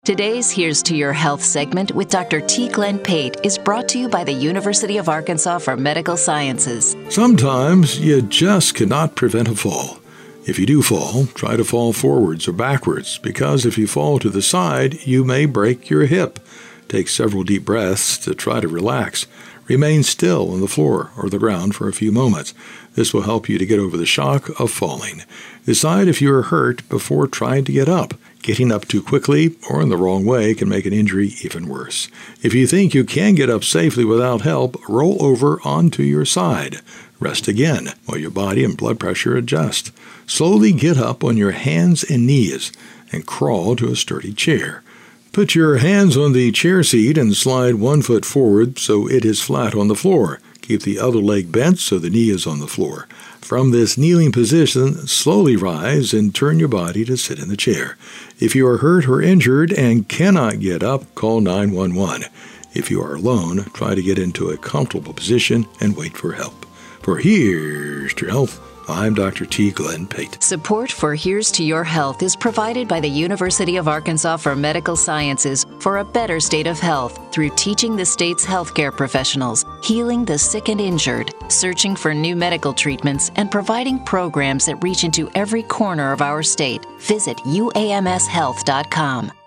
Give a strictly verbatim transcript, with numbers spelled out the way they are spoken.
Today's Here's to Your Health segment with Doctor T. Glenn Pate is brought to you by the University of Arkansas for Medical Sciences. Sometimes you just cannot prevent a fall. If you do fall, try to fall forwards or backwards, because if you fall to the side, you may break your hip. Take several deep breaths to try to relax. Remain still on the floor or the ground for a few moments. This will help you to get over the shock of falling. Decide if you are hurt before trying to get up. Getting up too quickly or in the wrong way can make an injury even worse. If you think you can get up safely without help, roll over onto your side. Rest again while your body and blood pressure adjust. Slowly get up on your hands and knees and crawl to a sturdy chair. Put your hands on the chair seat and slide one foot forward so it is flat on the floor. Keep the other leg bent so the knee is on the floor. From this kneeling position, slowly rise and turn your body to sit in the chair. If you are hurt or injured and cannot get up, call nine one one. If you are alone, try to get into a comfortable position and wait for help. For Here's to Your Health, I'm Doctor T. Glenn Pate. Support for Here's to Your Health is provided by the University of Arkansas for Medical Sciences for a better state of health through teaching the state's healthcare professionals, healing the sick and injured, searching for new medical treatments, and providing programs that reach into every corner of our state. Visit U A M S health dot com.